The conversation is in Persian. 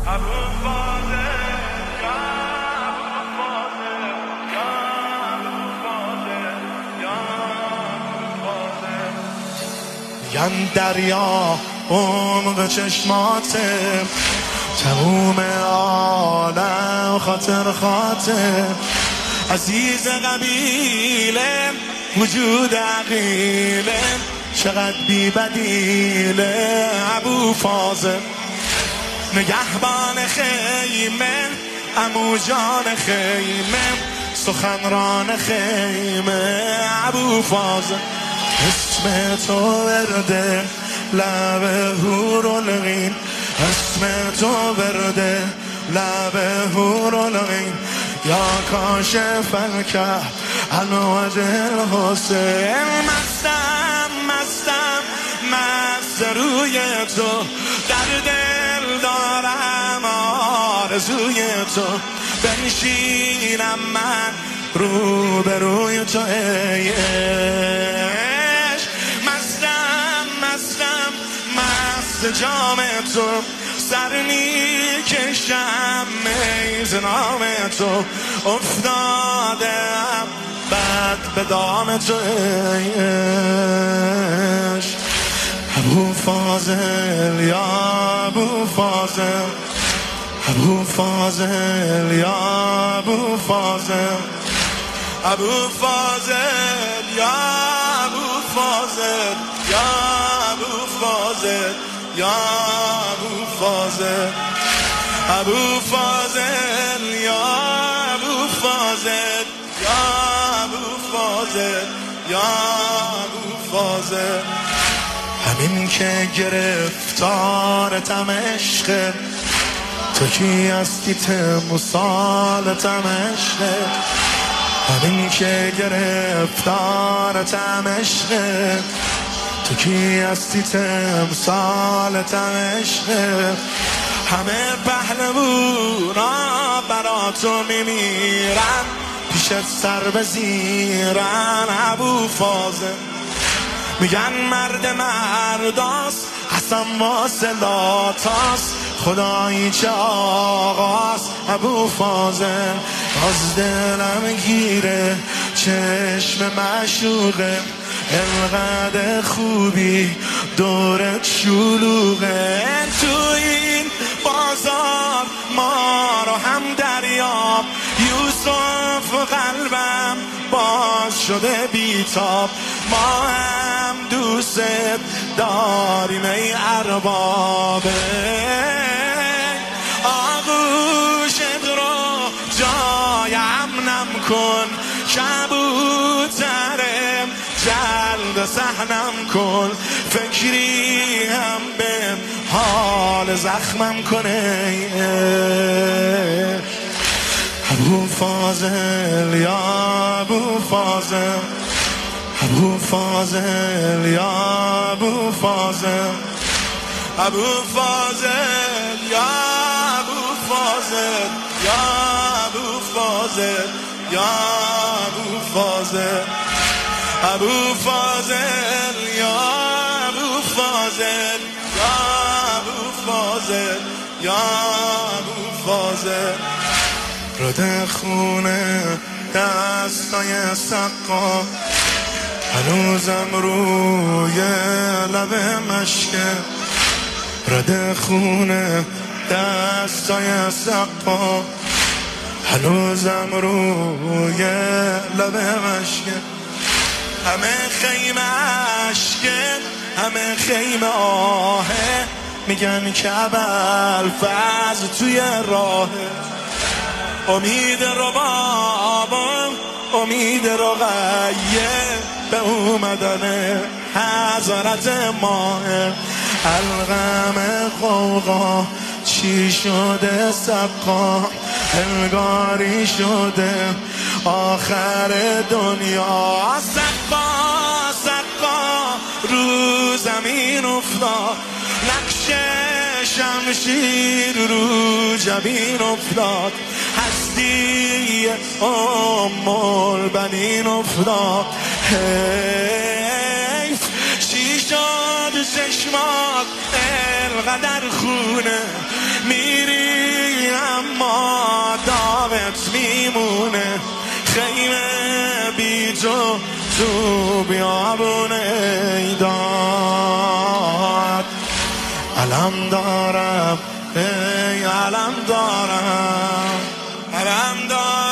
میگن دریا عمق چشماته، تموم عالم خاطر خاطر، عزیز قبیله وجود عقیله، چقدر بی بدیله ابو فاضل، نگهبان خیمه عمو جان خیمه، سخنران خیمه ابو فاضل، اسم تو ورده لب هورالعین، اسم تو ورده لب هورالعین، یا کاشف الکرب الوجه الحسین، مستم مستم مست روی تو، در دل دارم آرزوی تو، بنشینم من رو به روی تو ای عشق، مستم مستم مست جام تو، سر میکشم میز نام تو، افتادم بعد به دام تو ای عشق، ابو فاضل یا ابو فاضل، ابو فاضل یا ابو فاضل، ابو فاضل یا ابو فاضل، یا ابو فاضل، یا ابو فاضل، ابو فاضل یا ابو فاضل، یا ابو فاضل، یا ابو فاضل، همین که گرفتارتم عشق، تو کی هستی تمثالتم عشق، همین که گرفتارتم عشق، تو کی هستی تمثالتم عشق، همه پهلوونا برا تو میمیرن، پیشت سر بزیرن ابو فاضل، میگن مرد مرداست حسن واصلاتاست، خدایی چه آقاست ابو فاضل، از دلم گیره چشم معشوقه، انقدر خوبی دورت شلوغه، تو این بازار ما رو هم دریاب، یوسف قلبم باز شده بیتاب، ما هم دوست داریم ای اربابه، آغوشت رو جای امنم کن، کبوترم جلد صحنم کن، فکری هم به حال زخمم کنه، ابو فاضل یا ابو فاضل، ابو فاضل یا ابو فاضل، ابو فاضل یا ابو فاضل، یا ابو فاضل، یا ابو فاضل، ابو فاضل یا ابو فاضل، یا ابو فاضل، یا ابو فاضل، رده خونه دستای سقا، هنوزم روی لب مشکه، رده خونه دستای سقا، هنوزم روی لب مشکه، همه خیمه عشقه همه خیمه آهه، میگن که ابوالفضل توی راهه، امید ربابم امید رقیه، به اومدن حضرت ماه، الغم قوقا چی شده سقا، انگاری شده آخر دنیا، سقا سقا رو زمین افتاد، نقش شمشیر رو جبین افتاد، هستی البنین افتاد، حیف چی شد چشمات انقدر خونه، میری تو بیابون ایداد. علم دارم ای علم دارم، علم دارم